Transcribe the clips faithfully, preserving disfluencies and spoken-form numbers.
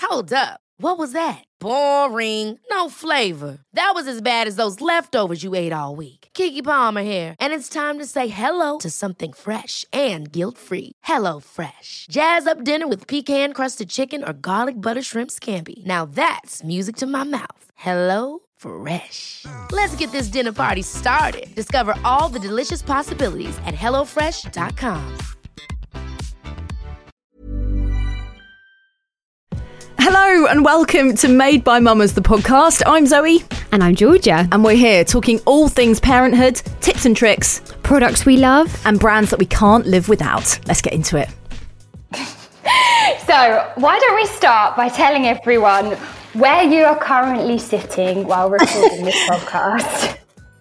Hold up. What was that? Boring. No flavor. That was as bad as those leftovers you ate all week. Keke Palmer here, and it's time to say hello to something fresh and guilt-free. Hello Fresh. Jazz up dinner with pecan-crusted chicken or garlic butter shrimp scampi. Now that's music to my mouth. Hello Fresh. Let's get this dinner party started. Discover all the delicious possibilities at hello fresh dot com. Hello and welcome to Made by Mamas, the podcast. I'm Zoe. And I'm Georgia. And we're here talking all things parenthood, tips and tricks, products we love, and brands that we can't live without. Let's get into it. So, why don't we start by telling everyone where you are currently sitting while recording this podcast?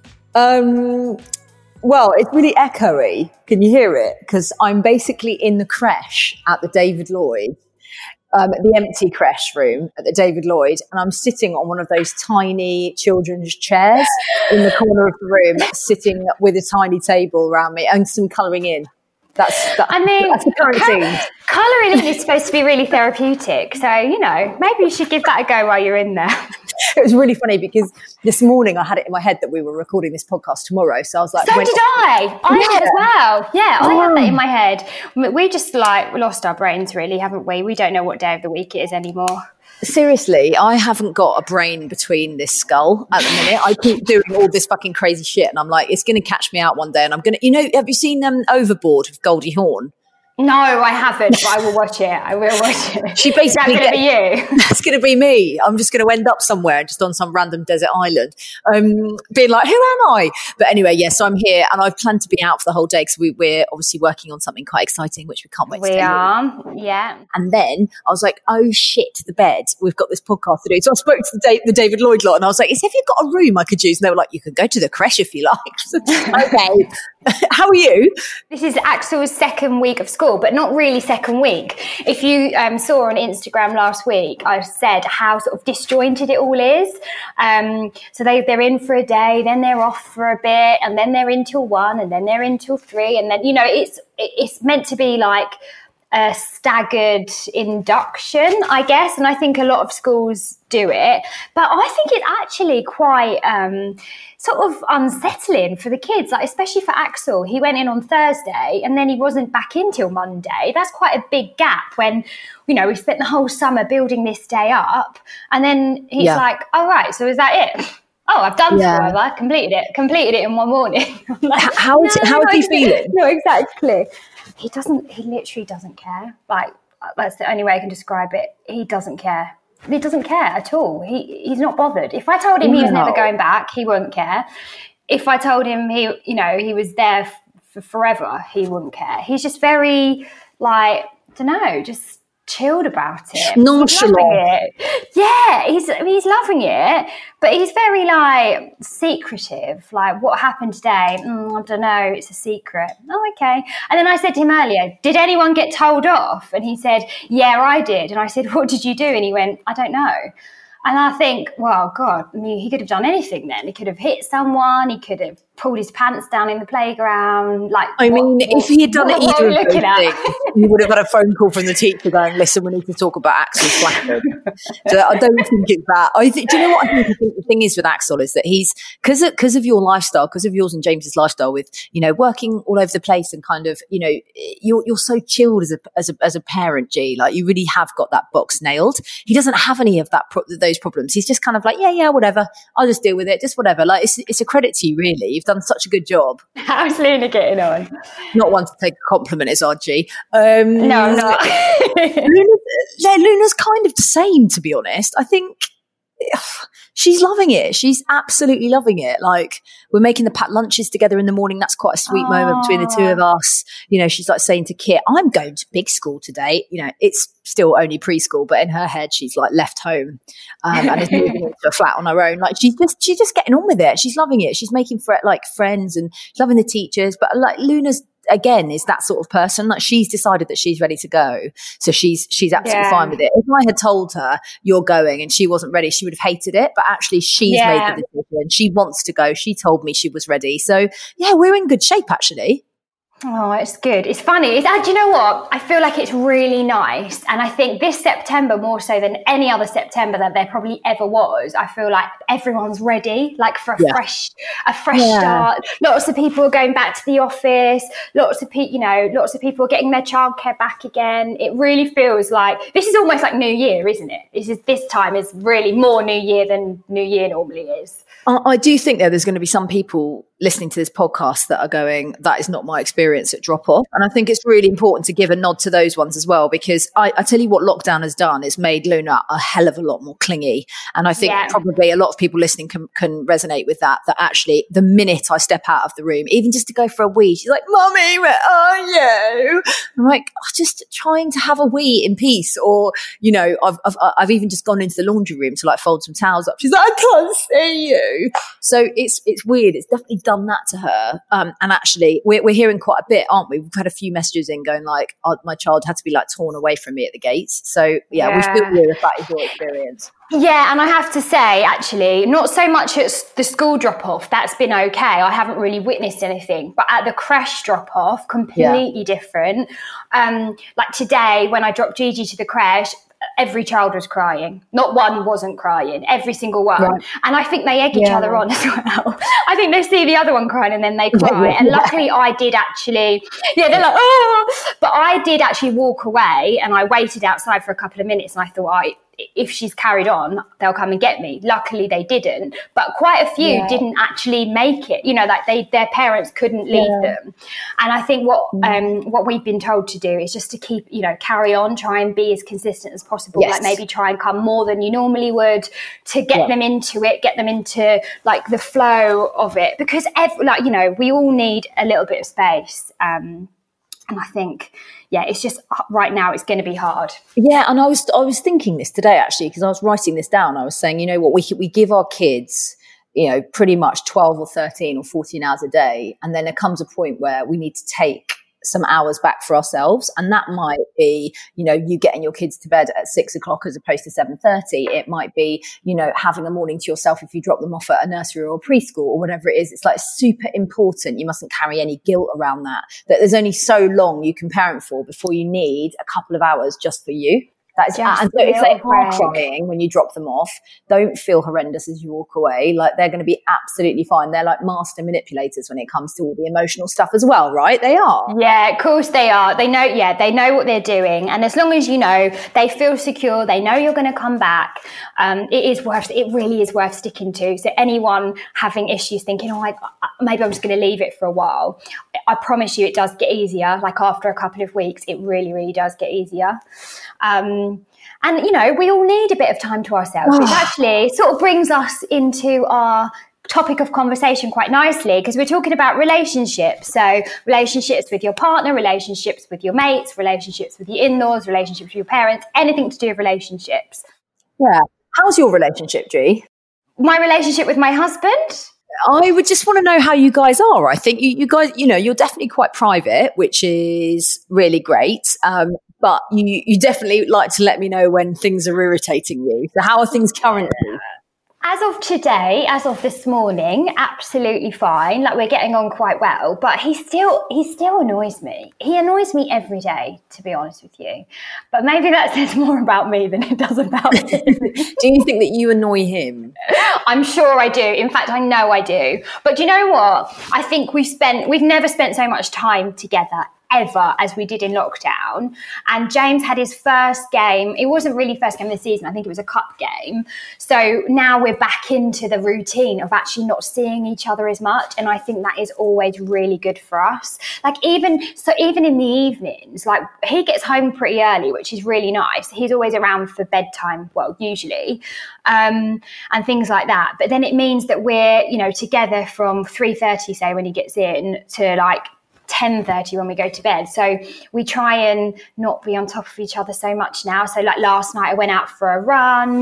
Um, well, it's really echoey. Can you hear it? Because I'm basically in the creche at the David Lloyd. Um, the empty creche room at the David Lloyd, and I'm sitting on one of those tiny children's chairs in the corner of the room, sitting with a tiny table around me and some colouring in. That's, that, I mean, that's the current col- scene. Colouring in is supposed to be really therapeutic, so, you know, maybe you should give that a go while you're in there. It was really funny because this morning I had it in my head that we were recording this podcast tomorrow, so I was like... So when, did I! I yeah. did as well. Yeah, I oh. had that in my head. We just, like, lost our brains, really, haven't we? We don't know what day of the week it is anymore. Seriously, I haven't got a brain between this skull at the minute. I keep doing all this fucking crazy shit, and I'm like, it's going to catch me out one day, and I'm going to... You know, have you seen um, Overboard with Goldie Hawn? No, I haven't, but I will watch it. I will watch it. She basically Is that going to be you? That's going to be me. I'm just going to end up somewhere, just on some random desert island, um, being like, who am I? But anyway, yes, yeah, so I'm here, and I've planned to be out for the whole day because we, we're obviously working on something quite exciting, which we can't wait we to tell are, you. yeah. And then I was like, oh shit, the bed. We've got this podcast to do. So I spoke to the, da- the David Lloyd lot, and I was like, is have you got a room I could use? And they were like, you can go to the creche if you like. Okay. How are you? This is Axel's second week of school, but not really second week. If you um, saw on Instagram last week, I said how sort of disjointed it all is. Um, so they, they're in for a day, then they're off for a bit, and then they're in till one, and then they're in till three. And then, you know, it's it's meant to be like a staggered induction, I guess. And I think a lot of schools do it. But I think it's actually quite... Um, sort of unsettling for the kids, like especially for Axel. He went in on Thursday and then he wasn't back in till Monday. That's quite a big gap when, you know, we spent the whole summer building this day up, and then he's yeah. like, oh, right, so is that it? Oh, I've done yeah. forever, I completed it, completed it in one morning. Like, how is, no, how is he feeling? No, exactly. He doesn't, he literally doesn't care. Like, that's the only way I can describe it. He doesn't care. He doesn't care at all. He he's not bothered. If I told him he was no. never going back, he won't care. If I told him he, you know, he was there f- for forever, he wouldn't care. He's just very, like, I don't know, just chilled about it. Nonchalant. It. Yeah, he's he's loving it, but he's very, like, secretive. Like, what happened today? Mm, I don't know. It's a secret. Oh, okay. And then I said to him earlier, did anyone get told off? And he said, yeah, I did. And I said, what did you do? And he went, I don't know. And I think, well, God, I mean, he could have done anything then. He could have hit someone. He could have pulled his pants down in the playground. Like, I mean, what, if what, he had done what, either what of those things, he would have had a phone call from the teacher going, listen, we need to talk about Axel's flapping. So I don't think it's that. I th- do you know what I think, I think the thing is with Axel is that he's, because of, because of your lifestyle, because of yours and James's lifestyle with, you know, working all over the place and kind of, you know, you're you're so chilled as a as a, as a parent, G. Like, you really have got that box nailed. He doesn't have any of that pro- those problems. He's just kind of like, yeah, yeah, whatever. I'll just deal with it. Just whatever. Like, it's it's a credit to you, really. You've done such a good job. How's Luna getting on? Not one to take a compliment, is R G. Um, no, I'm not. Luna's, yeah, Luna's kind of the same, to be honest. I think she's loving it. She's absolutely loving it. Like, we're making the packed lunches together in the morning. That's quite a sweet Aww. moment between the two of us. You know, she's like saying to Kit, I'm going to big school today. You know, it's still only preschool, but in her head, she's like left home um, and is moving into a flat on her own. Like, she's just, she's just getting on with it. She's loving it. She's making fr- like friends and loving the teachers. But like, Luna's, again, is that sort of person. Like, she's decided that she's ready to go, so she's she's absolutely yeah. fine with it. If I had told her you're going and she wasn't ready, she would have hated it. But actually, she's yeah. made the decision. She wants to go. She told me she was ready. So yeah, we're in good shape, actually. Oh, it's good. It's funny. It's, uh, do you know what? I feel like it's really nice. And I think this September, more so than any other September that there probably ever was, I feel like everyone's ready, like for a yeah. fresh, a fresh yeah. start. Lots of people are going back to the office. Lots of people, you know, lots of people are getting their childcare back again. It really feels like this is almost like New Year, isn't it? This is this time is really more New Year than New Year normally is. I, I do think that there's going to be some people listening to this podcast that are going, that is not my experience at drop off. And I think it's really important to give a nod to those ones as well, because I, I tell you what lockdown has done, it's made Luna a hell of a lot more clingy. And I think yeah. probably a lot of people listening can, can resonate with that, that actually the minute I step out of the room, even just to go for a wee, she's like, Mommy, where are you? I'm like, oh, just trying to have a wee in peace. Or, you know, I've, I've, I've even just gone into the laundry room to like fold some towels up. She's like, I can't see you. So it's, it's weird. It's definitely done that to her. Um, and actually we're, we're hearing quite a bit, aren't we? We've had a few messages in going like, oh, my child had to be like torn away from me at the gates. So yeah, yeah. we feel weird if that is your experience. Yeah, and I have to say, actually, not so much at the school drop-off, that's been okay. I haven't really witnessed anything. But at the creche drop-off, completely yeah. different. Um, like today, when I dropped Gigi to the creche, every child was crying. Not one wasn't crying, every single one. Right. And I think they egg each yeah. other on as well. I think they see the other one crying and then they cry. And luckily I did actually, yeah, they're like, oh, but I did actually walk away and I waited outside for a couple of minutes and I thought, I, if she's carried on, they'll come and get me. Luckily they didn't, but quite a few yeah. didn't actually make it. You know, like they, their parents couldn't leave yeah. them. And I think what um, what we've been told to do is just to keep, you know, carry on, try and be as consistent as possible. Yes. Like maybe try and come more than you normally would to get yeah. them into it, get them into like the flow of it. Because every, like, you know, we all need a little bit of space. Um, and I think, yeah, it's just right now it's going to be hard. Yeah, and I was I was thinking this today actually because I was writing this down. I was saying, you know what, we we give our kids, you know, pretty much twelve or thirteen or fourteen hours a day, and then there comes a point where we need to take some hours back for ourselves, and that might be, you know, you getting your kids to bed at six o'clock as opposed to seven thirty. It might be, you know, having a morning to yourself if you drop them off at a nursery or a preschool or whatever it is. It's like super important. You mustn't carry any guilt around that, that there's only so long you can parent for before you need a couple of hours just for you. That is, and so it's like hard crying when you drop them off. Don't feel horrendous as you walk away. Like they're going to be absolutely fine. They're like master manipulators when it comes to all the emotional stuff as well, right? They are. Yeah, of course they are. They know, yeah, they know what they're doing. And as long as you know, they feel secure, they know you're going to come back. Um, it is worth, it really is worth sticking to. So anyone having issues thinking, oh, I, maybe I'm just going to leave it for a while. I promise you it does get easier. Like after a couple of weeks, it really, really does get easier. Um, and, you know, we all need a bit of time to ourselves, which actually sort of brings us into our topic of conversation quite nicely, because we're talking about relationships. So relationships with your partner, relationships with your mates, relationships with your in-laws, relationships with your parents, anything to do with relationships. Yeah. How's your relationship, G? My relationship with my husband? I would just want to know how you guys are. I think you, you guys, you know, you're definitely quite private, which is really great. Um, but you, you definitely like to let me know when things are irritating you. So how are things currently? As of today, as of this morning, absolutely fine. Like we're getting on quite well, but he still, he still annoys me. He annoys me every day, to be honest with you. But maybe that says more about me than it does about him. Do you think that you annoy him? I'm sure I do. In fact, I know I do. But do you know what? I think we've spent, we've never spent so much time together ever as we did in lockdown. And James had his first game. It wasn't really first game of the season. I think it was a cup game. So now we're back into the routine of actually not seeing each other as much. And I think that is always really good for us. Like even, so even in the evenings, like he gets home pretty early, which is really nice. He's always around for bedtime, well, usually, um, and things like that. But then it means that we're, you know, together from three thirty, say, when he gets in to like ten thirty when we go to bed. So we try and not be on top of each other so much now. So like last night I went out for a run,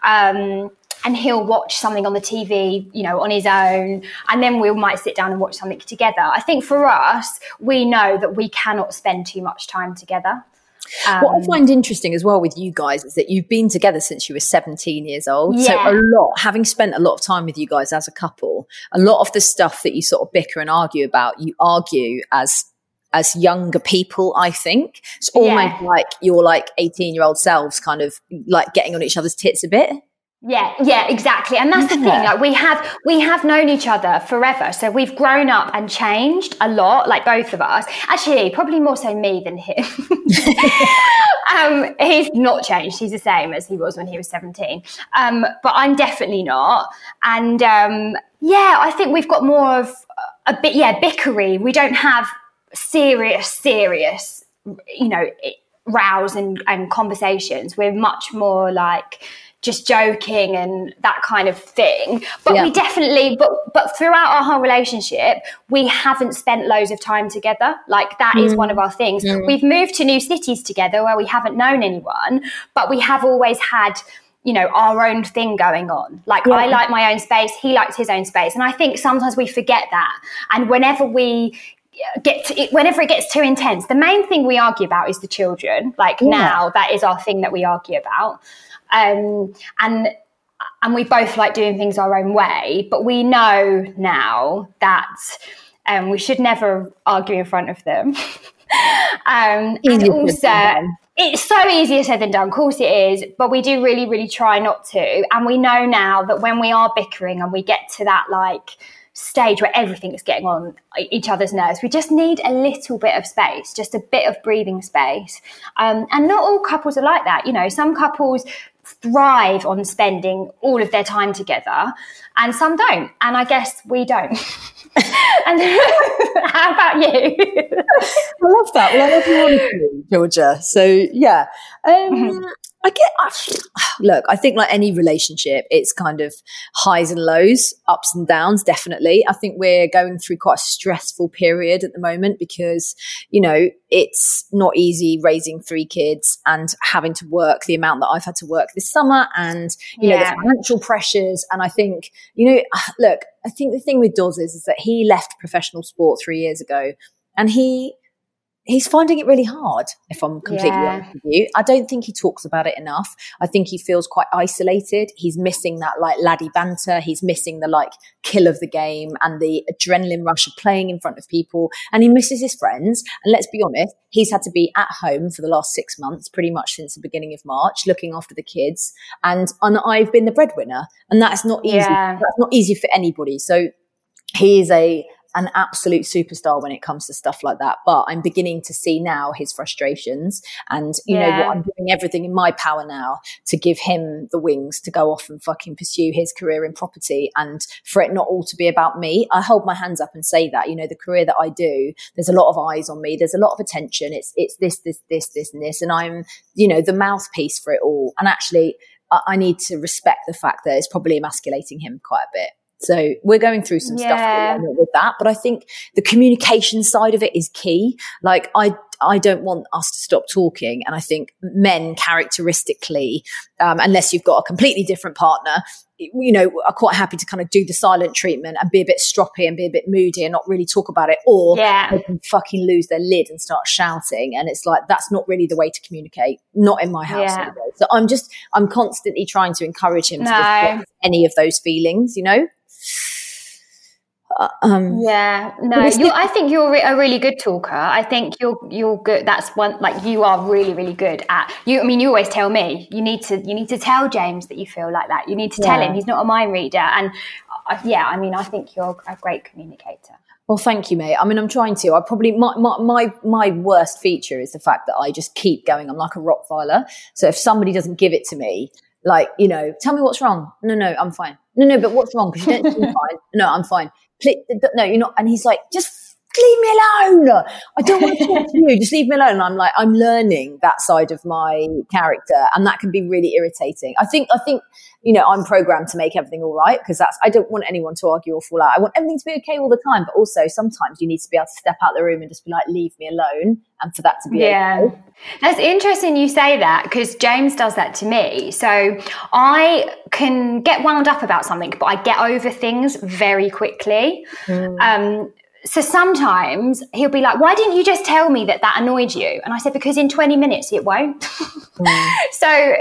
um, and he'll watch something on the T V, you know, on his own. And then we might sit down and watch something together. I think for us, we know that we cannot spend too much time together. Um, what I find interesting as well with you guys is that you've been together since you were seventeen years old. Yeah. So a lot, having spent a lot of time with you guys as a couple, a lot of the stuff that you sort of bicker and argue about, you argue as as younger people, I think. It's almost Yeah. like your like eighteen year old selves kind of like getting on each other's tits a bit. Yeah, yeah, exactly. And that's the thing, like we have we have known each other forever. So we've grown up and changed a lot, like both of us. Actually, probably more so me than him. um, he's not changed. He's the same as he was when he was seventeen. Um, but I'm definitely not. And um, yeah, I think we've got more of a bit, yeah, bickery. We don't have serious, serious, you know, rows and, and conversations. We're much more like just joking and that kind of thing. But Yeah. we definitely, but but throughout our whole relationship, we haven't spent loads of time together. Like that is one of our things. We've moved to new cities together where we haven't known anyone, but we have always had, you know, our own thing going on. Like I like my own space, he likes his own space. And I think sometimes we forget that. And whenever we get to it, whenever it gets too intense, the main thing we argue about is the children. Like now that is our thing that we argue about. Um, and and we both like doing things our own way, but we know now that um, we should never argue in front of them. um, and also, it's so easier said than done. Of course it is, but we do really, really try not to. And we know now that when we are bickering and we get to that like stage where everything is getting on each other's nerves, we just need a little bit of space, just a bit of breathing space. Um, and not all couples are like that. You know, some couples thrive on spending all of their time together and some don't. And I guess we don't. And how about you? I love that. Well, I love your honesty, Georgia. So yeah, um, I get. I, look, I think like any relationship, it's kind of highs and lows, ups and downs. Definitely, I think we're going through quite a stressful period at the moment because you know it's not easy raising three kids and having to work the amount that I've had to work this summer, and you Yeah. know the financial pressures. And I think you know, look, I think the thing with Doz is, is that he left professional sport three years ago, and he. He's finding it really hard, if I'm completely Yeah. honest with you. I don't think he talks about it enough. I think he feels quite isolated. He's missing that like laddie banter. He's missing the like kill of the game and the adrenaline rush of playing in front of people. And he misses his friends. And let's be honest, he's had to be at home for the last six months, pretty much since the beginning of March, looking after the kids. And, and I've been the breadwinner. And that's not easy. Yeah. That's not easy for anybody. So he is a... an absolute superstar when it comes to stuff like that. But I'm beginning to see now his frustrations and, you know, Yeah. what I'm doing everything in my power now to give him the wings to go off and fucking pursue his career in property and for it not all to be about me. I hold my hands up and say that, you know, the career that I do, there's a lot of eyes on me. There's a lot of attention. It's, it's this, this, this, this, and this. And I'm, you know, the mouthpiece for it all. And actually I, I need to respect the fact that it's probably emasculating him quite a bit. So we're going through some Yeah. stuff at the moment with that, but I think the communication side of it is key. Like I, I don't want us to stop talking. And I think men characteristically, um, unless you've got a completely different partner, you know, are quite happy to kind of do the silent treatment and be a bit stroppy and be a bit moody and not really talk about it, or Yeah. they can fucking lose their lid and start shouting. And it's like, that's not really the way to communicate, not in my house. Yeah. Anyway. So I'm just, I'm constantly trying to encourage him to No. reflect any of those feelings, you know? Uh, um, Yeah, no, But it's you I think you're re- a really good talker. I think you're you're good. That's one, like you are really really good at. You, I mean, you always tell me you need to you need to tell James that you feel like that. You need to tell Yeah. him he's not a mind reader. And uh, yeah, I mean, I think you're a great communicator. Well, thank you, mate. I mean, I'm trying to. I probably my, my my my worst feature is the fact that I just keep going. I'm like a Rottweiler. So if somebody doesn't give it to me, like, you know, tell me what's wrong. No, no, I'm fine. No, no, but what's wrong? Because you don't seem fine. No, I'm fine. Please, no, you're not. And he's like, just leave me alone. I don't want to talk to you. Just leave me alone. And I'm like, I'm learning that side of my character, and that can be really irritating. I think, I think, you know, I'm programmed to make everything all right because that's. I don't want anyone to argue or fall out. I want everything to be okay all the time, but also sometimes you need to be able to step out the room and just be like, leave me alone, and for that to be Yeah. okay. That's interesting you say that because James does that to me. So I can get wound up about something, but I get over things very quickly. Mm. Um, so sometimes he'll be like, why didn't you just tell me that that annoyed you? And I said, because in twenty minutes it won't. Mm. So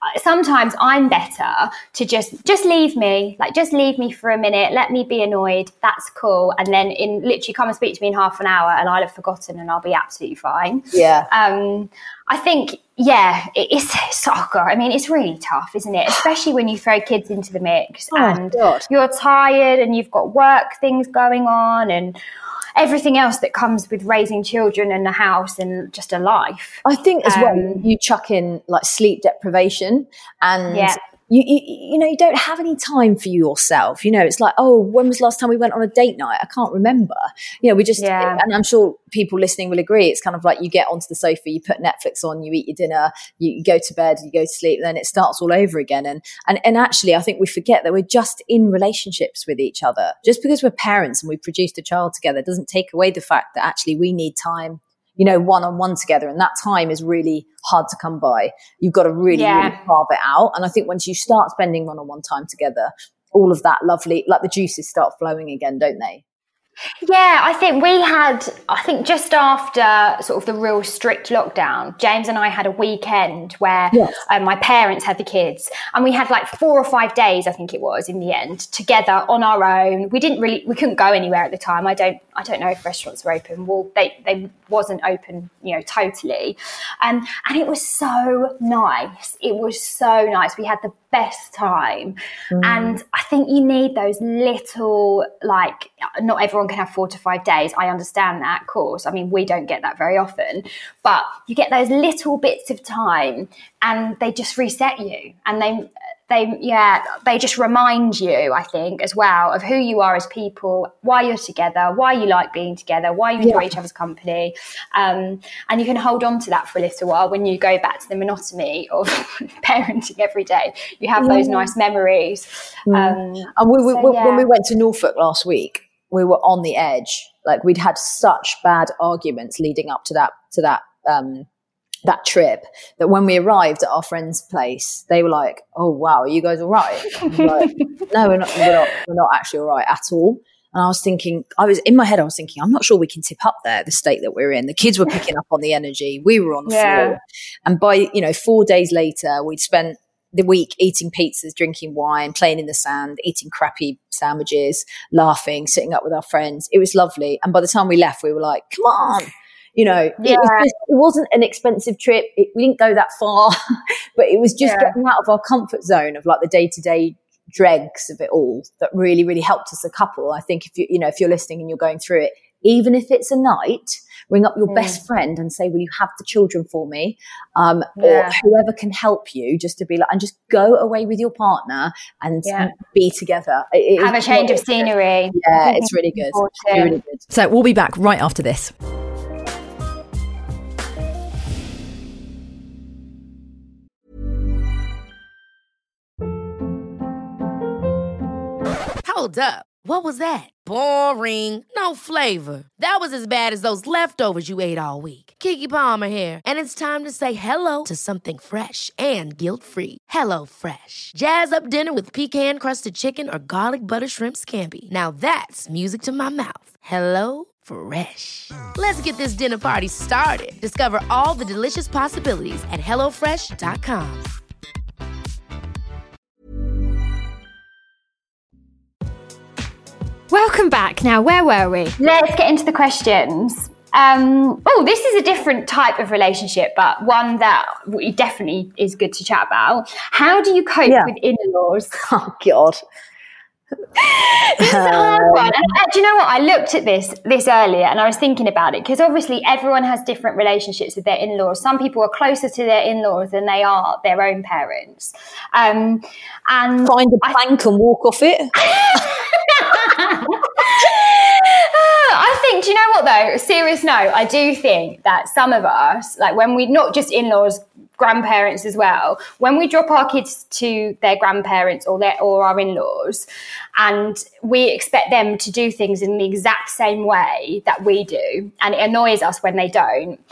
sometimes I'm better to just just leave me, like just leave me for a minute, let me be annoyed, that's cool, and then in literally come and speak to me in half an hour and I'll have forgotten and I'll be absolutely fine. Yeah. Um, I think, yeah, it, it's soccer. I mean, it's really tough, isn't it? Especially when you throw kids into the mix Oh, and God. you're tired and you've got work things going on and everything else that comes with raising children and a house and just a life. I think as well, Um, you chuck in like sleep deprivation and Yeah. you, you, you know, you don't have any time for yourself. You know, it's like, oh, when was the last time we went on a date night? I can't remember. You know, we just, Yeah. and I'm sure people listening will agree. It's kind of like you get onto the sofa, you put Netflix on, you eat your dinner, you, you go to bed, you go to sleep, and then it starts all over again. And, and, and actually, I think we forget that we're just in relationships with each other. Just because we're parents and we've produced a child together doesn't take away the fact that actually we need time, you know, one-on-one together. And that time is really hard to come by. You've got to really, Yeah. really carve it out. And I think once you start spending one-on-one time together, all of that lovely, like the juices start flowing again, don't they? Yeah, I think we had, I think just after sort of the real strict lockdown, James and I had a weekend where Yes. um, my parents had the kids and we had like four or five days, I think it was in the end, together on our own. We didn't really, we couldn't go anywhere at the time. I don't, I don't know if restaurants were open. Well, they, they wasn't open, you know, totally. Um, and it was so nice. It was so nice. We had the best time. Mm. And I think you need those little, like, not everyone can have four to five days. I understand that, of course. I mean, we don't get that very often, but you get those little bits of time and they just reset you. And they, they, yeah, they just remind you, I think, as well, of who you are as people, why you're together, why you like being together, why you enjoy Yeah. each other's company. Um, and you can hold on to that for a little while when you go back to the monotony of parenting every day. You have those nice memories. Um, And we, we, So, when yeah. we went to Norfolk last week, we were on the edge. Like we'd had such bad arguments leading up to that, to that, um, that trip, that when we arrived at our friend's place, they were like, "Oh wow, are you guys all right?" I was like, no, we're not, we're not, we're not actually all right at all. And I was thinking, I was in my head, I was thinking, I'm not sure we can tip up there, the state that we're in. The kids were picking up on the energy. We were on the Yeah. floor. And by, you know, four days later, we'd spent the week eating pizzas, drinking wine, playing in the sand, eating crappy sandwiches, laughing, sitting up with our friends. It was lovely. And by the time we left, we were like, come on. You know, it, Yeah. was just, it wasn't an expensive trip. It, we didn't go that far, but it was just Yeah. getting out of our comfort zone of like the day-to-day dregs of it all that really, really helped us a couple. I think if you, you know, if you're listening and you're going through it, even if it's a night, ring up your Mm. best friend and say, will you have the children for me? Um, Yeah. Or whoever can help you, just to be like, and just go away with your partner and Yeah. be together. It- it Have a is change of really good. scenery. Yeah, it's really good. It's really, really good. So we'll be back right after this. Hold up. What was that? Boring. No flavor. That was as bad as those leftovers you ate all week. Keke Palmer here, and it's time to say hello to something fresh and guilt-free. Hello Fresh. Jazz up dinner with pecan-crusted chicken or garlic butter shrimp scampi. Now that's music to my mouth. Hello Fresh. Let's get this dinner party started. Discover all the delicious possibilities at hello fresh dot com. Welcome back. Now, where were we? Let's get into the questions. Um, oh, this is a different type of relationship, but one that we definitely is good to chat about. How do you cope Yeah. with in-laws? Oh, God. This is a hard one. And, uh, do you know what? I looked at this this earlier and I was thinking about it because obviously everyone has different relationships with their in-laws. Some people are closer to their in-laws than they are their own parents. Um, and Find a plank and walk off it. I think, do you know what though? Serious note, I do think that some of us, like when we, not just in-laws, grandparents as well, when we drop our kids to their grandparents or their or our in-laws and we expect them to do things in the exact same way that we do, and it annoys us when they don't,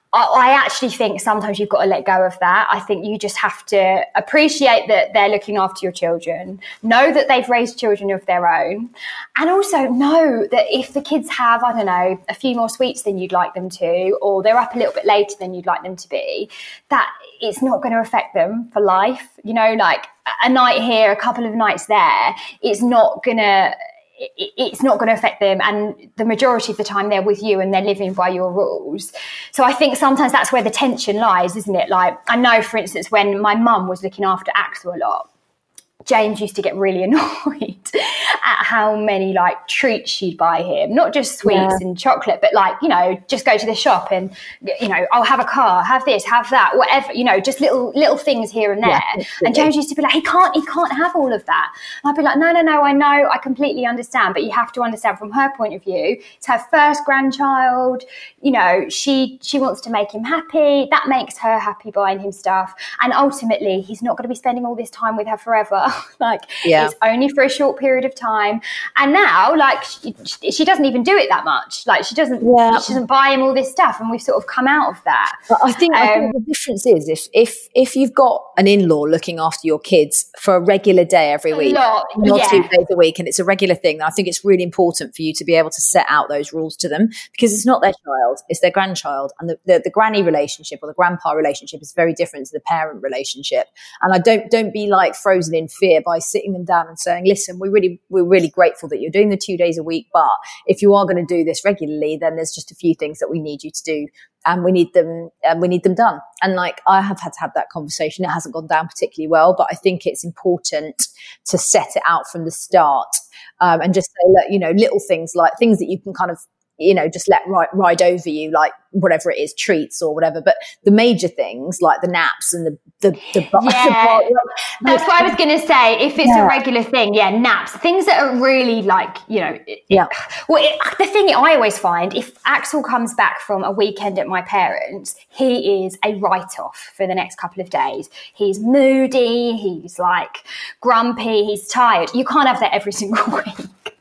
I actually think sometimes you've got to let go of that. I think you just have to appreciate that they're looking after your children, know that they've raised children of their own, and also know that if the kids have, I don't know, a few more sweets than you'd like them to, or they're up a little bit later than you'd like them to be, that it's not going to affect them for life. You know, like a night here, a couple of nights there, it's not going to... it's not going to affect them, and the majority of the time they're with you and they're living by your rules. So I think sometimes that's where the tension lies, isn't it? Like, I know, for instance, when my mum was looking after Axel a lot, James used to get really annoyed at how many like treats she'd buy him, not just sweets yeah. and chocolate, but like, you know, just go to the shop and, you know, I'll have a car, have this, have that, whatever, you know, just little little things here and there. Yeah, and James used to be like, he can't, he can't have all of that. And I'd be like, no, no, no, I know, I completely understand, but you have to understand from her point of view, it's her first grandchild, you know, she she wants to make him happy, that makes her happy buying him stuff, and ultimately he's not going to be spending all this time with her forever. Like yeah. it's only for a short period of time. And now, like, she, she doesn't even do it that much. Like, she doesn't yeah. she doesn't buy him all this stuff, and we've sort of come out of that. But I think, um, I think the difference is if if if you've got an in-law looking after your kids for a regular day every week, lot, not yeah. two days a week, and it's a regular thing, I think it's really important for you to be able to set out those rules to them, because it's not their child, it's their grandchild, and the, the, the granny relationship or the grandpa relationship is very different to the parent relationship. And I don't don't be like frozen in fear by sitting them down and saying, listen, we're really we're really grateful that you're doing the two days a week, but if you are going to do this regularly, then there's just a few things that we need you to do, and we need them and we need them done. And like, I have had to have that conversation. It hasn't gone down particularly well, but I think it's important to set it out from the start, um, and just say, look, you know, little things like things that you can kind of, you know, just let ride, ride over you, like whatever it is, treats or whatever. But the major things like the naps and the the, the, yeah. the that's what I was going to say. If it's yeah. a regular thing, yeah, naps, things that are really like, you know, it, yeah. Well, it, the thing I always find, if Axel comes back from a weekend at my parents', he is a write-off for the next couple of days. He's moody, he's like grumpy, he's tired. You can't have that every single week.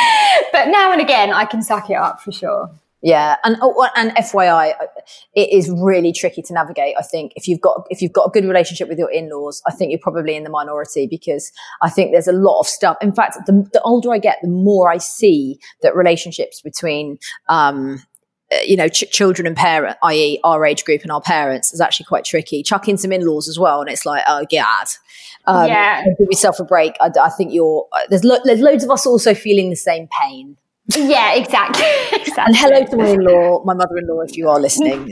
But now and again, I can suck it up for sure. Yeah, and oh, and F Y I, it is really tricky to navigate. I think if you've got if you've got a good relationship with your in-laws, I think you're probably in the minority, because I think there's a lot of stuff. In fact, the, the older I get, the more I see that relationships between, um, you know, ch- children and parent, that is, our age group and our parents, is actually quite tricky. Chuck in some in-laws as well, and it's like, oh god. Um, yeah. Give yourself a break. I, I think you're there's lo- there's loads of us also feeling the same pain. Yeah, exactly. exactly. And hello to my in-law, my mother-in-law, if you are listening.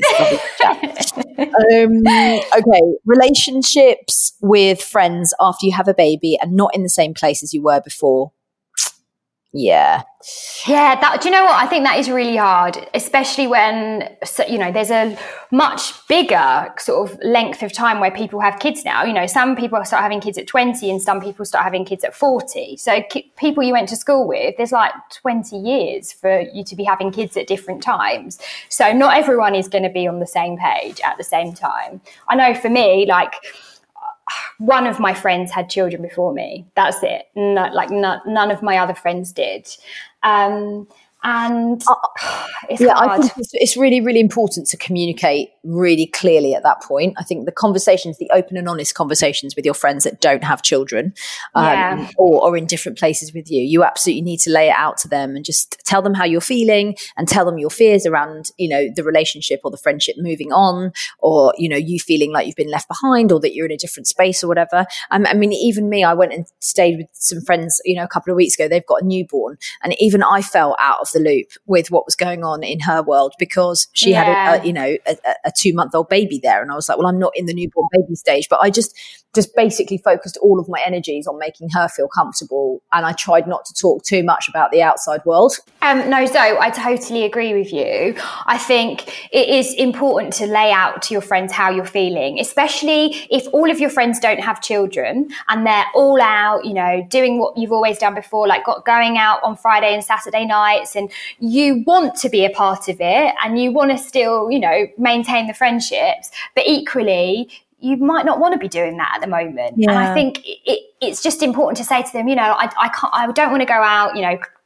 um, okay, relationships with friends after you have a baby and not in the same place as you were before. Yeah. Yeah, that, do you know what? I think that is really hard, especially when, you know, there's a much bigger sort of length of time where people have kids now. You know, some people start having kids at twenty and some people start having kids at forty. So ki- people you went to school with, there's like twenty years for you to be having kids at different times. So not everyone is going to be on the same page at the same time. I know for me, like, one of my friends had children before me. That's it. No, like no, none of my other friends did. Um, and uh, it's yeah, hard. I think it's, it's really, really important to communicate really clearly at that point. I think the conversations, the open and honest conversations with your friends that don't have children, um, yeah. or are in different places with you, you absolutely need to lay it out to them and just tell them how you're feeling and tell them your fears around, you know, the relationship or the friendship moving on, or, you know, you feeling like you've been left behind or that you're in a different space or whatever. Um, I mean, even me, I went and stayed with some friends, you know, a couple of weeks ago. They've got a newborn, and even I fell out of the loop with what was going on in her world, because she yeah. had a, a you know a, a two month old baby there, and I was like, well, I'm not in the newborn baby stage, but I just just basically focused all of my energies on making her feel comfortable, and I tried not to talk too much about the outside world. Um, no, Zoe, I totally agree with you. I think it is important to lay out to your friends how you're feeling, especially if all of your friends don't have children and they're all out, you know, doing what you've always done before, like got, going out on Friday and Saturday nights, and you want to be a part of it and you want to still, you know, maintain the friendships, but equally you might not want to be doing that at the moment. Yeah. And I think it, it's just important to say to them, you know, I, I can't, I don't want to go out, you know,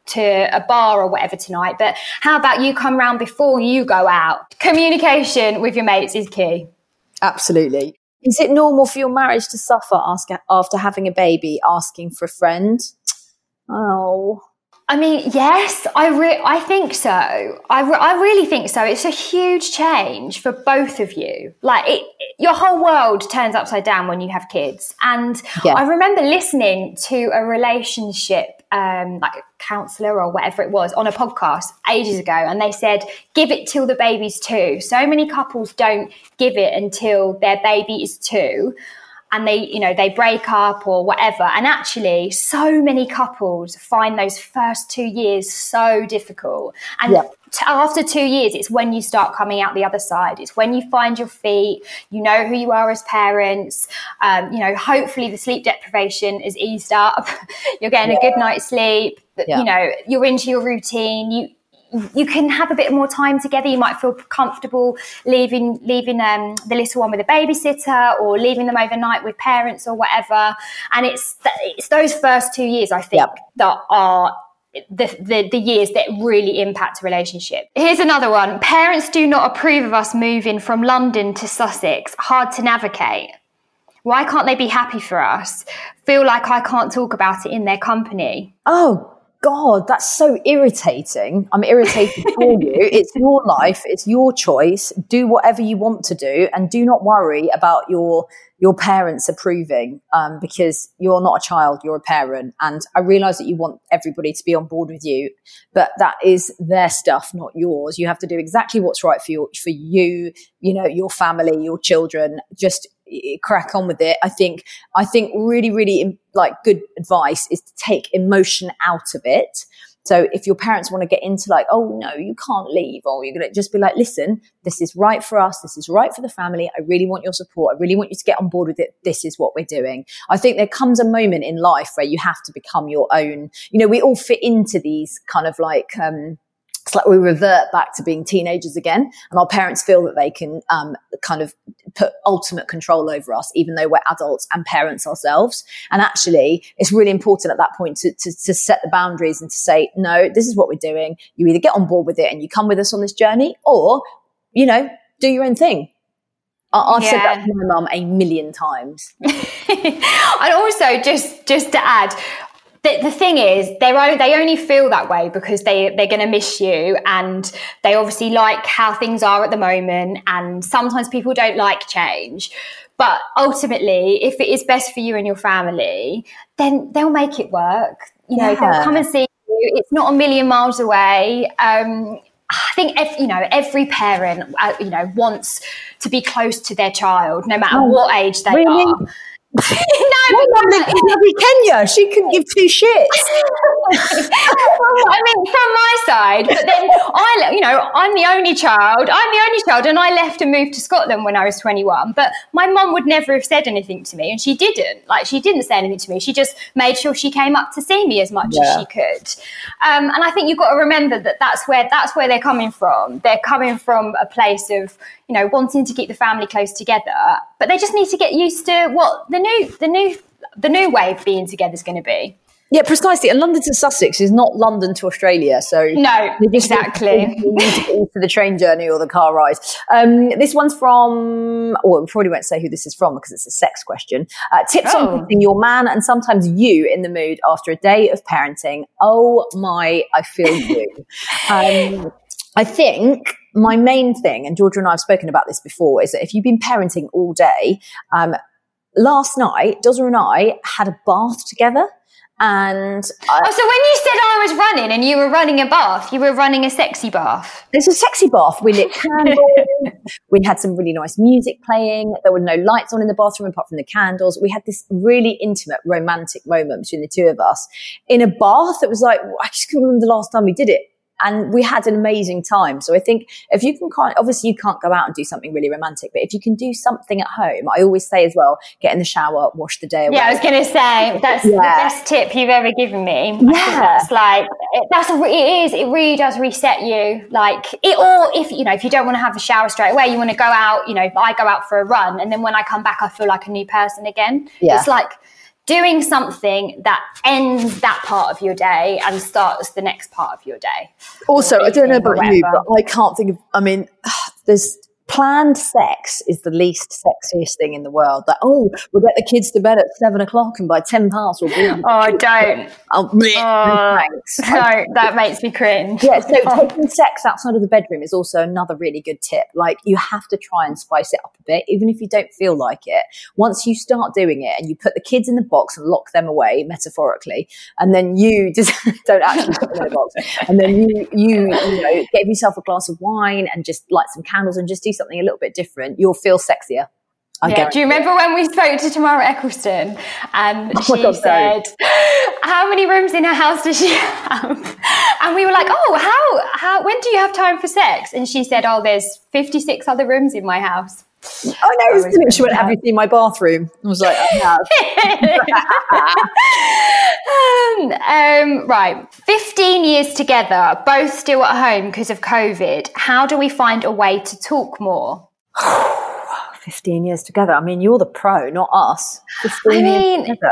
to a bar or whatever tonight, but how about you come round before you go out? Communication with your mates is key. Absolutely. Is it normal for your marriage to suffer ask, after having a baby, asking for a friend? Oh, I mean, yes, I re- I think so. I, re- I really think so. It's a huge change for both of you. Like, it, your whole world turns upside down when you have kids. And yeah. I remember listening to a relationship, um, like a counsellor or whatever it was, on a podcast ages ago. And they said, give it till the baby's two. So many couples don't give it until their baby is two. And they, you know, they break up or whatever. And actually, so many couples find those first two years so difficult. And yeah. t- after two years, it's when you start coming out the other side. It's when you find your feet, you know who you are as parents. Um, you know, hopefully the sleep deprivation is eased up. You're getting yeah. a good night's sleep. Yeah. You know, you're into your routine. You you can have a bit more time together. You might feel comfortable leaving leaving um, the little one with a babysitter or leaving them overnight with parents or whatever. And it's th- it's those first two years, I think, yep. that are the, the, the years that really impact a relationship. Here's another one. Parents do not approve of us moving from London to Sussex. Hard to navigate. Why can't they be happy for us? Feel like I can't talk about it in their company. Oh, God, that's so irritating. I'm irritated for you. It's your life. It's your choice. Do whatever you want to do, and do not worry about your your parents approving, um, because you're not a child, you're a parent. And I realise that you want everybody to be on board with you, but that is their stuff, not yours. You have to do exactly what's right for you, for you, you know, your family, your children. Just crack on with it. I think, I think really, really like good advice is to take emotion out of it. So if your parents want to get into like, oh no, you can't leave, or you're going to just be like, listen, this is right for us. This is right for the family. I really want your support. I really want you to get on board with it. This is what we're doing. I think there comes a moment in life where you have to become your own, you know, we all fit into these kind of like, um, it's like we revert back to being teenagers again, and our parents feel that they can um, kind of put ultimate control over us, even though we're adults and parents ourselves. And actually, it's really important at that point to, to, to set the boundaries and to say, no, this is what we're doing. You either get on board with it and you come with us on this journey, or, you know, do your own thing. I- I've yeah. said that to my mum a million times. And also, just just to add, The, the thing is, they're, they only feel that way because they, they're going to miss you, and they obviously like how things are at the moment, and sometimes people don't like change. But ultimately, if it is best for you and your family, then they'll make it work. You know, yeah. they'll come and see you. It's not a million miles away. Um, I think, every, you know, every parent, uh, you know, wants to be close to their child, no matter oh, what age they really? are. No, but lovely, lovely Kenya. She couldn't give two shits. Well, I mean, from my side, but then I, you know, I'm the only child. I'm the only child, and I left and moved to Scotland when I was twenty-one. But my mum would never have said anything to me, and she didn't. Like, she didn't say anything to me. She just made sure she came up to see me as much yeah. as she could. Um, and I think you've got to remember that that's where that's where they're coming from. They're coming from a place of, you know, wanting to keep the family close together, but they just need to get used to what the new, the new, the new way of being together is going to be. Yeah, precisely. And London to Sussex is not London to Australia. So no, exactly. You need to get used to the train journey or the car ride. Um, this one's from, well, we probably won't say who this is from because it's a sex question. Uh, tips oh. on putting your man and sometimes you in the mood after a day of parenting. Oh my, I feel you. um, I think my main thing, and Georgia and I have spoken about this before, is that if you've been parenting all day, um, last night, Dozza and I had a bath together. And I, oh, so when you said I was running and you were running a bath, you were running a sexy bath? It's a sexy bath. We lit candles. We had some really nice music playing. There were no lights on in the bathroom apart from the candles. We had this really intimate, romantic moment between the two of us in a bath. It was like, I just can't remember the last time we did it. And we had an amazing time. So I think if you can kind obviously you can't go out and do something really romantic, but if you can do something at home, I always say as well, get in the shower, wash the day away. Yeah, I was going to say, that's yeah. the best tip you've ever given me. Yeah. I think that's like, that's a, it is, it really does reset you. Like, it, or if, you know, if you don't want to have a shower straight away, you want to go out, you know, I go out for a run, and then when I come back, I feel like a new person again. Yeah. It's like, doing something that ends that part of your day and starts the next part of your day. Also, I don't know about you, whatever. but I can't think of, I mean, there's planned sex is the least sexiest thing in the world. Like, oh, we'll get the kids to bed at seven o'clock and by ten past we'll be. Oh, don't. Oh, Oh, thanks. no, that makes me cringe. Yeah, so taking sex outside of the bedroom is also another really good tip. Like, you have to try and spice it up a bit, even if you don't feel like it. Once you start doing it and you put the kids in the box and lock them away, metaphorically, and then you just don't actually put them in the box, and then you, you, you know, get yourself a glass of wine and just light some candles and just do something a little bit different, you'll feel sexier. I Yeah. Do you remember when we spoke to Tamara Eccleston and Oh my she God, said, how many rooms in her house does she have? And we were like, oh, how, how, when do you have time for sex? And she said, oh, there's fifty-six other rooms in my house. Oh no, it was she went, have you seen my bathroom? I was like, I have. um, um, right. fifteen years together, both still at home because of COVID. How do we find a way to talk more? fifteen years together. I mean, you're the pro, not us. fifteen I years mean, together.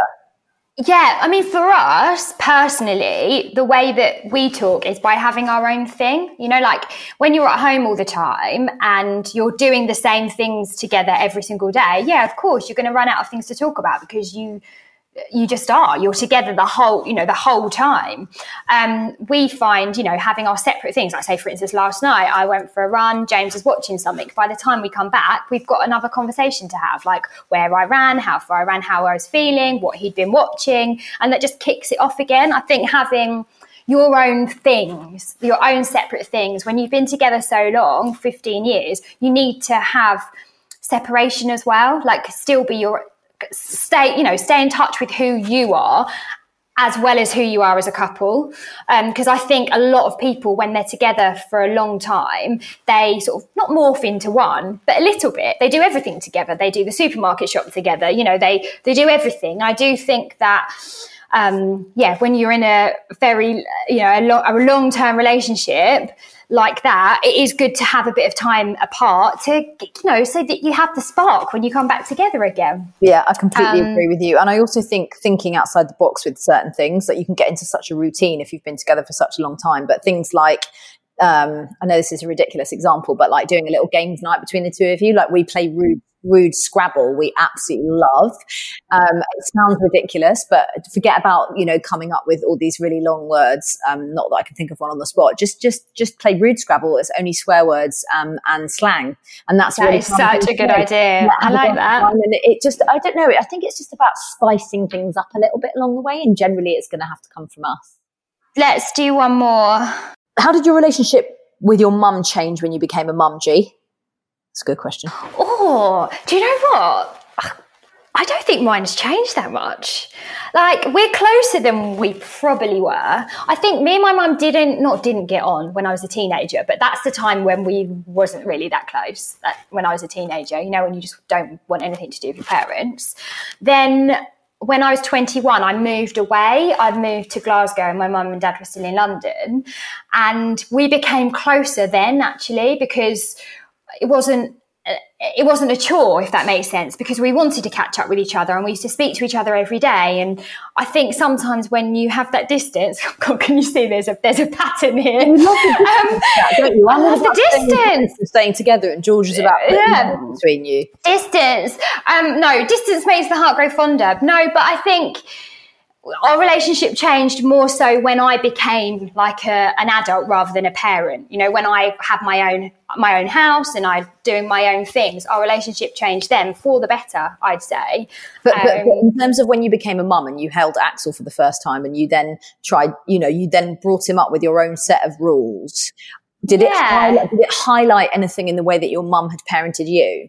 Yeah, I mean, for us personally, the way that we talk is by having our own thing. You know, like when you're at home all the time and you're doing the same things together every single day, yeah, of course, you're going to run out of things to talk about because you you just are. You're together the whole, you know, the whole time. Um, we find, you know, having our separate things, like say, for instance, last night I went for a run, James was watching something. By the time we come back, we've got another conversation to have, like where I ran, how far I ran, how I was feeling, what he'd been watching, and that just kicks it off again. I think having your own things, your own separate things, when you've been together so long, fifteen years, you need to have separation as well, like still be your, stay, you know, stay in touch with who you are as well as who you are as a couple. Because um, I think a lot of people, when they're together for a long time, they sort of not morph into one, but a little bit. They do everything together. They do the supermarket shop together. You know, they, they do everything. I do think that, um, yeah, when you're in a very, you know, a, lo- a long-term relationship like that, it is good to have a bit of time apart to, you know, so that you have the spark when you come back together again. Yeah, I completely Um, agree with you. And I also think thinking outside the box with certain things, that you can get into such a routine if you've been together for such a long time. But things like, um, I know this is a ridiculous example, but like doing a little games night between the two of you, like we play rude rude Scrabble, we absolutely love. Um, it sounds ridiculous, but forget about, you know, coming up with all these really long words. Um, not that I can think of one on the spot. Just, just, just play rude Scrabble. It's only swear words um, and slang, and that's That really is such a good idea. Yeah, I like that. And it just, I don't know. I think it's just about spicing things up a little bit along the way, and generally, it's going to have to come from us. Let's do one more. How did your relationship with your mum change when you became a mum, G? That's a good question. Oh, do you know what? I don't think mine has changed that much. Like, we're closer than we probably were. I think me and my mum didn't, not didn't get on when I was a teenager, but that's the time when we wasn't really that close, that, when I was a teenager, you know, when you just don't want anything to do with your parents. Then when I was twenty-one, I moved away. I moved to Glasgow and my mum and dad were still in London. And we became closer then, actually, because it wasn't, it wasn't a chore, if that makes sense, because we wanted to catch up with each other and we used to speak to each other every day. And I think sometimes when you have that distance, God, can you see there's a there's a pattern here? You love the distance, um, don't you? I'm I all love about the staying distance. and staying together, and George is about putting Yeah. love between you. Distance. Um, no, distance makes the heart grow fonder. No, but I think our relationship changed more so when I became like a, an adult rather than a parent. You know, when I had my own my own house and I doing my own things, our relationship changed then for the better, I'd say. But, but, Um, but in terms of when you became a mum and you held Axel for the first time, and you then tried, you know, you then brought him up with your own set of rules. Did it Yeah. highlight, did it highlight anything in the way that your mum had parented you?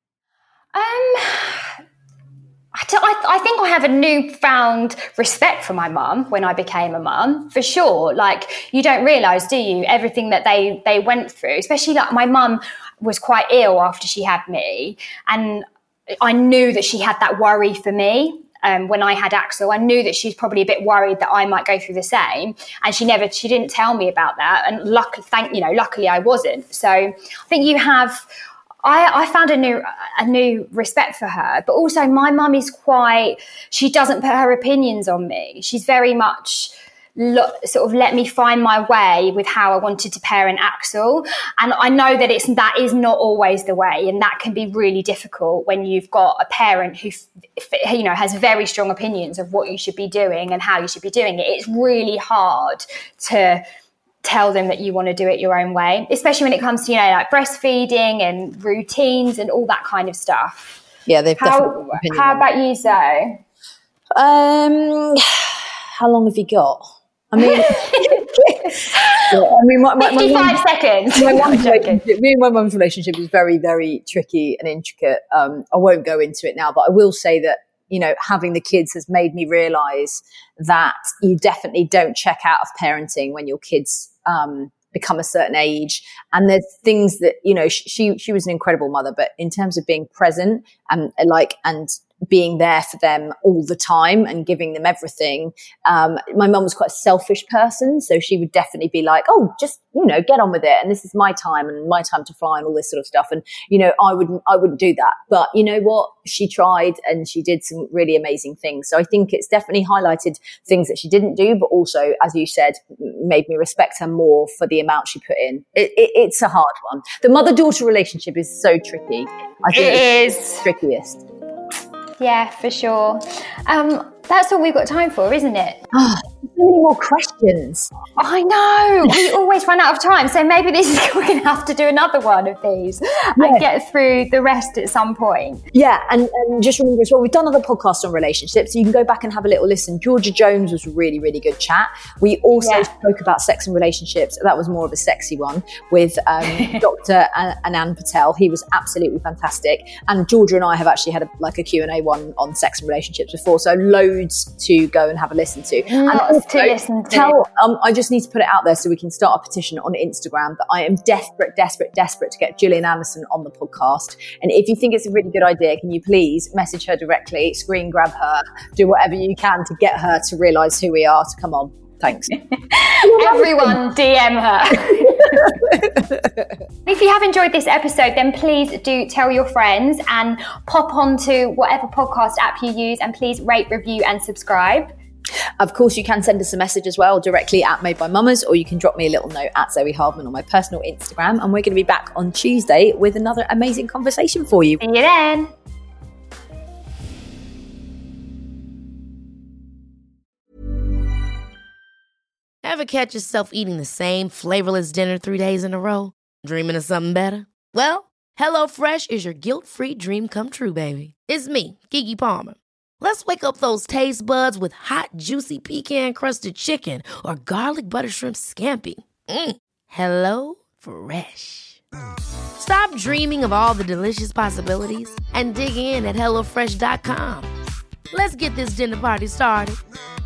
Um, I, don't- I, I think I have a newfound respect for my mum when I became a mum, for sure. Like, you don't realise, do you, everything that they, they went through, especially like my mum was quite ill after she had me. And I knew that she had that worry for me. Um, when I had Axel, I knew that she's probably a bit worried that I might go through the same, and she never, she didn't tell me about that. And luckily, thank you know, luckily I wasn't. So I think you have, I, I found a new a new respect for her, but also my mum is quite, she doesn't put her opinions on me. She's very much lo- sort of let me find my way with how I wanted to parent Axel. And I know that it's that is not always the way, and that can be really difficult when you've got a parent who, you know, has very strong opinions of what you should be doing and how you should be doing it. It's really hard to tell them that you want to do it your own way, especially when it comes to, you know, like breastfeeding and routines and all that kind of stuff. Yeah, they've how, definitely. How about you, Zoe? Um, how long have you got? I mean, yeah, I mean, my, my, fifty-five my mum, seconds. My mum's relationship, me and my mum's relationship is very, very tricky and intricate. Um, I won't go into it now, but I will say that, you know, having the kids has made me realize that you definitely don't check out of parenting when your kids um, become a certain age. And there's things that, you know, she she was an incredible mother, but in terms of being present and like and being there for them all the time and giving them everything. Um, my mum was quite a selfish person, so she would definitely be like, oh, just, you know, get on with it. And this is my time and my time to fly and all this sort of stuff. And, you know, I wouldn't, I wouldn't do that. But you know what? She tried and she did some really amazing things. So I think it's definitely highlighted things that she didn't do, but also, as you said, made me respect her more for the amount she put in. It, it, it's a hard one. The mother-daughter relationship is so tricky. I think it it's is the trickiest. Yeah, for sure. Um, that's all we've got time for, isn't it? Oh, so many more questions. I know. We always run out of time. So maybe this is we're going to have to do another one of these yeah. and get through the rest at some point. Yeah, and, and just remember as well, we've done other podcasts on relationships, so you can go back and have a little listen. Georgia Jones was a really, really good chat. We also yeah. spoke about sex and relationships. That was more of a sexy one with um, Doctor Anand Patel. He was absolutely fantastic. And Georgia and I have actually had a, like a Q and A one on sex and relationships before, so loads to go and have a listen to. Lots and to listen to. Tell, um, I just need to put it out there so we can start a petition on Instagram that I am desperate, desperate, desperate to get Gillian Anderson on the podcast. And if you think it's a really good idea, can you please message her directly, screen grab her, do whatever you can to get her to realise who we are, to come on. Thanks. Everyone D M her. If you have enjoyed this episode, then please do tell your friends and pop onto whatever podcast app you use, and please rate, review and subscribe. Of course, you can send us a message as well directly at Made by Mamas, or you can drop me a little note at Zoe Hardman on my personal Instagram. And we're going to be back on Tuesday with another amazing conversation for you. See you then. Ever catch yourself eating the same flavorless dinner three days in a row? Dreaming of something better? Well, HelloFresh is your guilt-free dream come true, baby. It's me, Keke Palmer. Let's wake up those taste buds with hot, juicy pecan-crusted chicken or garlic butter shrimp scampi. Mm. Hello Fresh. Stop dreaming of all the delicious possibilities and dig in at hello fresh dot com. Let's get this dinner party started.